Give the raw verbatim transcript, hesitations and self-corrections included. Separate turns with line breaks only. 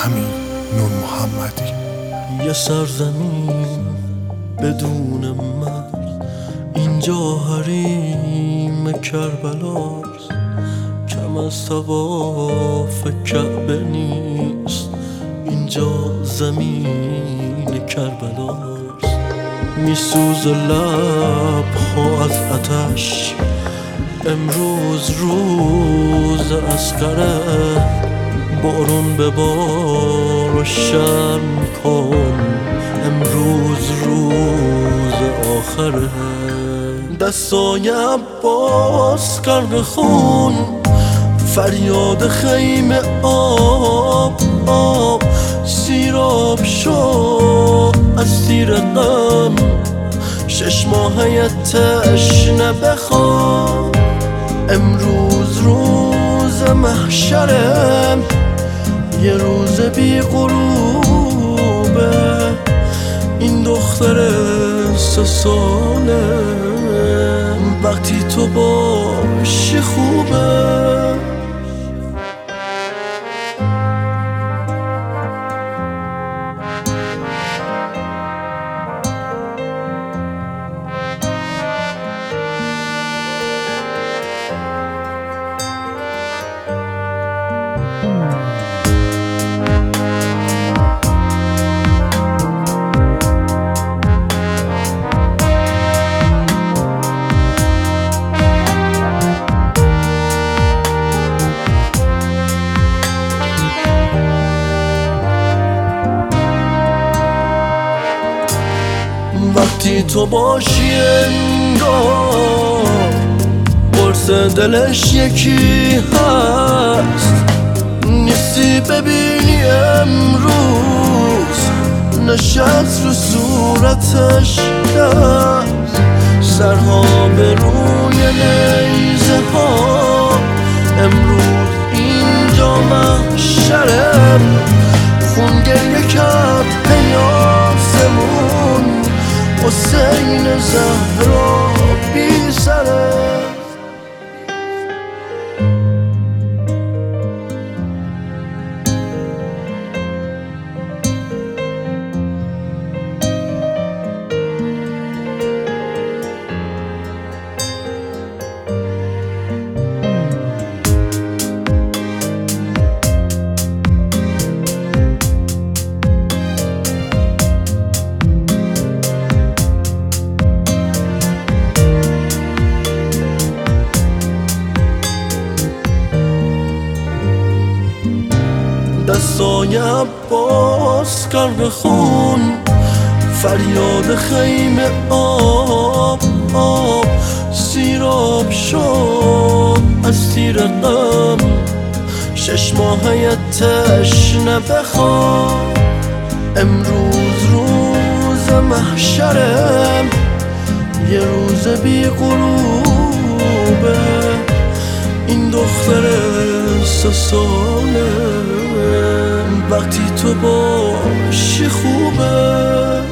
همین نور محمدی.
یه سرزمین بدون مرز، اینجا حریم کربلاست. کم از طواف کعبه نیست، اینجا زمین کربلاست. میسوز لبها از آتش، امروز روز عسکره. بارون ببار و شرم کن، امروز روز آخره. دستای عباس غرق خون، فریاد خیمه آب آب. سیراب شو از تیر غم، شش ماهه تشنه بخواب. امروز روز محشره، یه روز بی غروبه. این دختر سه ساله، وقتی تو باشی خوبه. وقتی تو باشی انگار قرص دلش یکی هست. نیستی ببینی امروز نشست رو صورتش دست. سرها به روی نیزه ها، امروز اینجا محشره. خون گریه کرد پیاسمون، حسین زهرا بی سره. دستای عباس غرق خون، فریاد خیمه آب آب. سیراب شو از تیر غم، شش ماهه تشنه بخواب. امروز روز محشره، یه روز بی غروبه. این دختر سه ساله، وقتی تو باشی خوبه.